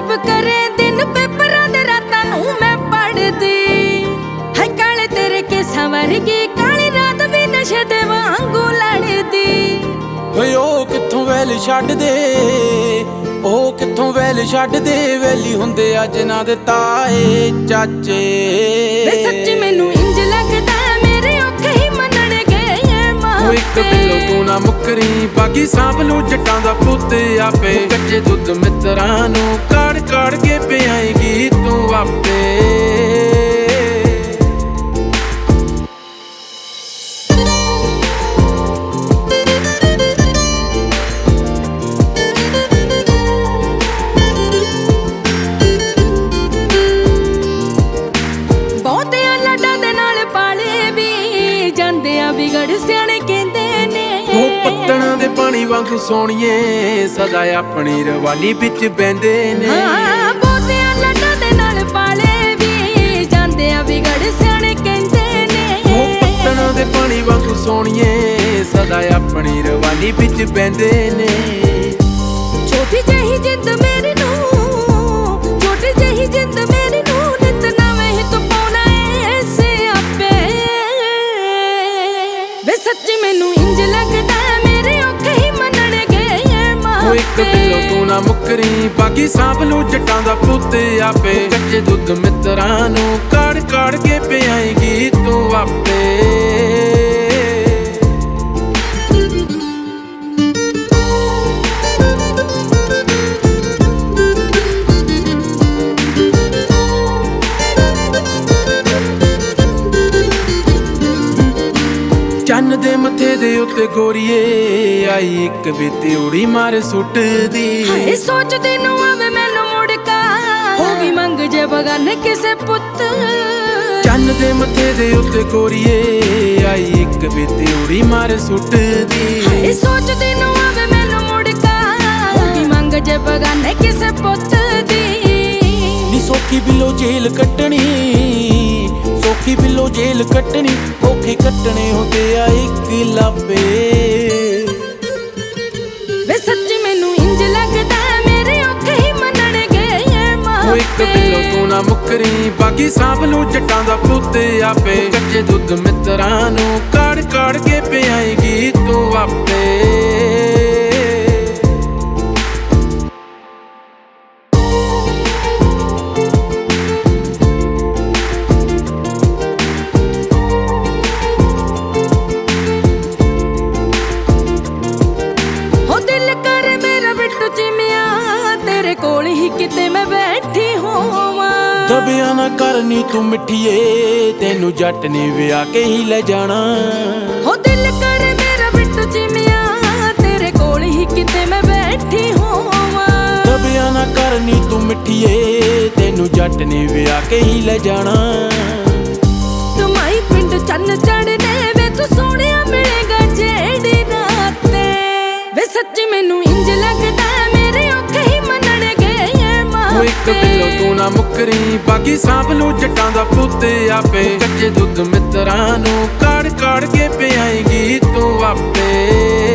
ਜਬ ਕਰੇ ਦਿਨ ਪੇਪਰਾਂ ਦੇ ਰਾਤਾਂ ਨੂੰ ਮੈਂ ਪੜਦੀ। ਹੈ ਕਾਲੇ ਤੇਰੇ ਕੇਸਾਂ ਵਰਗੀ ਕਾਲੀ ਰਾਤ ਵੀ ਨਸ਼ੇ ਦੇ ਵਾਂਗੂ ਲੜਦੀ। ਓਏ ਉਹ ਕਿੱਥੋਂ ਵੈਲ ਛੱਡ ਦੇ, ਉਹ ਕਿੱਥੋਂ ਵੈਲ ਛੱਡ ਦੇ, ਵੈਲੀ ਹੁੰਦੇ ਅੱਜ ਨਾ ਦੇ ਤਾਏ ਚਾਚੇ। ਵੇ ਸੱਚੀ ਮੈਨੂੰ ਇੰਜ ਲੱਗਦਾ ਮੇਰੇ ਔਖੇ ਹੀ ਮੰਨਣਗੇ ਮਾਪੇ। ਉਹ ਇੱਕ ਬਿੱਲੋ ਤੂੰ ਨਾ ਮੁੱਕਰੀ, ਬਾਕੀ ਸਾਂਭ ਲੂ ਜੱਟਾਂ ਦਾ ਪੁੱਤ ਆਪੇ। ਕੱਚੇ ਦੁੱਧ ਮਿੱਤਰਾਂ ਨੂੰ ਕਾੜ ਕਾੜ ਕੇ ਪਿਆਏਗੀ ਤੂੰ ਆਪੇ। ਵਿਗੜ ਸਿਆਣੇ ਕਹਿੰਦੇ ਨੇ ਉਹ ਪੱਤਣਾ ਦੇ ਪਾਣੀ ਵਾਂਗੂ ਸੋਹਣੀਏ ਸਦਾ ਆਪਣੀ ਰਵਾਨੀ ਵਿੱਚ ਬਹਿੰਦੇ ਨੇ। ਹਾਂ ਬਹੁਤਿਆਂ ਲੱਡਾਂ ਦੇ ਨਾਲ ਪਾਲੇ ਵੀ ਜਾਂਦੇ ਆ ਵਿਗੜ ਸਿਆਣੇ ਕਹਿੰਦੇ ਨੇ। ਉਹ ਪੱਤਣਾ ਦੇ ਪਾਣੀ ਵਾਂਗੂ ਸੋਹਣੀਏ ਸਦਾ ਆਪਣੀ ਰਵਾਨੀ ਵਿੱਚ ਬਹਿੰਦੇ ਨੇ। ਛੋਟੀ ਜਿਹੀ ਜਿੰਦ ਮੇਰੀ ਨੂੰ, ਛੋਟੀ ਜਿਹੀ ਜਿੰਦ ਮੇਰੀ ਨੂੰ ਨਿਤ ਨਵੇਂ ਹੀ ਤੂੰ ਪਾਉਣਾ ਏ ਸਿਆਪੇ। ਵੇ ਸੱਚੀ ਮੈਨੂੰ ਇੰਜ ਲੱਗਦਾ ਮੇਰੇ ਔਖੇ ਹੀ ਮੰਨਣਗੇ ਮਾਪੇ। ਉਹ ਇੱਕ ਬਿੱਲੋ ਤੂੰ ਨਾ ਮੁੱਕਰੀ, ਬਾਕੀ ਸਾਂਭ ਲੂ ਜੱਟਾਂ ਦਾ ਪੁੱਤ ਆਪੇ। ਕੱਚੇ ਦੁੱਧ ਮਿੱਤਰਾਂ ਨੂੰ ਕਾੜ ਕਾੜ ਕੇ ਪਿਆਏਗੀ ਤੂੰ ਆਪੇ। ਚੰਨ ਦੇ ਮੱਥੇ ਦੇ ਉੱਤੇ ਗੋਰੀਏ ਆਈ ਇੱਕ ਬੀਤੀ ਉੜੀ ਮਾਰ ਸੁੱਟਦੀ। ਹਾਏ ਸੋਚਦੀ ਨੂੰ ਆਵੇ ਮੈਨੂੰ ਮੁੜਕਾ ਹੋ ਗਈ ਮੰਗ ਜੇ ਬਗਾਨੇ ਕਿਸੇ ਪੁੱਤ। ਚੰਨ ਦੇ ਮੱਥੇ ਦੇ ਉੱਤੇ ਗੋਰੀਏ ਆਈ ਇੱਕ ਬੀਤੀ ਉੜੀ ਮਾਰ ਸੁੱਟਦੀ। ਹਾਏ ਸੋਚਦੀ ਨੂੰ ਆਵੇ ਮੈਨੂੰ ਮੁੜਕਾ ਹੋ ਗਈ ਮੰਗ ਜੇ ਬਗਾਨੇ ਕਿਸੇ ਪੁੱਤ ਦੀ। ਨੀ ਸੌਖੀ ਬਿੱਲੋ ਜੇਲ੍ਹ ਕੱਟਣੀ, ਸੌਖੀ ਬਿੱਲੋ ਜੇਲ੍ਹ ਕੱਟਣੀ, ਔਖੇ ਕੱਟਣੇ ਹੁੰਦੇ ਆ ਇੱਕ ਲਾਪੇ। ਵੇ ਸੱਚੀ ਮੈਨੂੰ ਇੰਜ ਲੱਗਦਾ ਮੇਰੇ ਔਖੇ ਹੀ ਮੰਨਣਗੇ ਮਾਪੇ। ਉਹ ਇੱਕ ਬਿੱਲੋ ਤੂੰ ਨਾ ਮੁੱਕਰੀ, ਬਾਕੀ ਸਾਂਭ ਲੂ ਜੱਟਾਂ ਦਾ ਪੁੱਤ ਆਪੇ। ਕੱਚੇ ਦੁੱਧ ਮਿੱਤਰਾਂ ਨੂੰ ਕਾੜ ਕਾੜ ਕੇ ਪਿਆਏਗੀ ਤੂੰ ਆਪੇ। ਤੇਰੇ ਕੋਲ ਹੀ ਕਿਤੇ ਮੈਂ ਬੈਠੀ ਹੋਵਾਂ। ਦਬਿਆ ਨਾ ਕਰਨੀ ਤੂੰ ਮਿੱਠੀਏ, ਤੈਨੂੰ ਜੱਟ ਨੇ ਵਿਆਹ ਕੇ ਹੀ ਲੈ ਜਾਣਾ। ਹੋ ਦਿਲ ਕਰ ਮੇਰਾ ਬਿੱਟੂ ਚਿਮਿਆ ਤੇਰੇ ਕੋਲ ਹੀ ਕਿਤੇ ਮੈਂ ਬੈਠੀ ਹੋਵਾਂ। ਦਬਿਆ ਨਾ ਕਰਨੀ ਤੂੰ ਮਿੱਠੀਏ, ਤੈਨੂੰ ਜੱਟ ਨੇ ਵਿਆਹ ਕੇ ਹੀ ਲੈ ਜਾਣਾ। ਤੁਮਾਈ ਪਿੰਡ ਚੰਨ ਚੜਨੇ ਵੇ ਤੂੰ ਸੋਹਣਿਆ ਮਿਲੇਗਾ ਜਿਹੜੀ ਰਾਤ ਤੇ। ਵੇ ਸੱਚੀ ਮੈਨੂੰ ਇੰਜ ਲੱਗਦਾ ਮੇਰੇ ਔਖੇ ਹੀ ਮੰਨਣਗੇ ਮਾਪੇ। ਉਹ ਇੱਕ ਬਿੱਲੋ ਤੂੰ ਨਾ ਮੁੱਕਰੀ, ਬਾਕੀ ਸਾਂਭ ਲੂ ਜੱਟਾਂ ਦਾ ਪੁੱਤ ਆਪੇ। ਕੱਚੇ ਦੁੱਧ ਮਿੱਤਰਾਂ ਨੂੰ ਕਾੜ ਕਾੜ ਕੇ ਪਿਆਏਗੀ ਤੂੰ ਆਪੇ।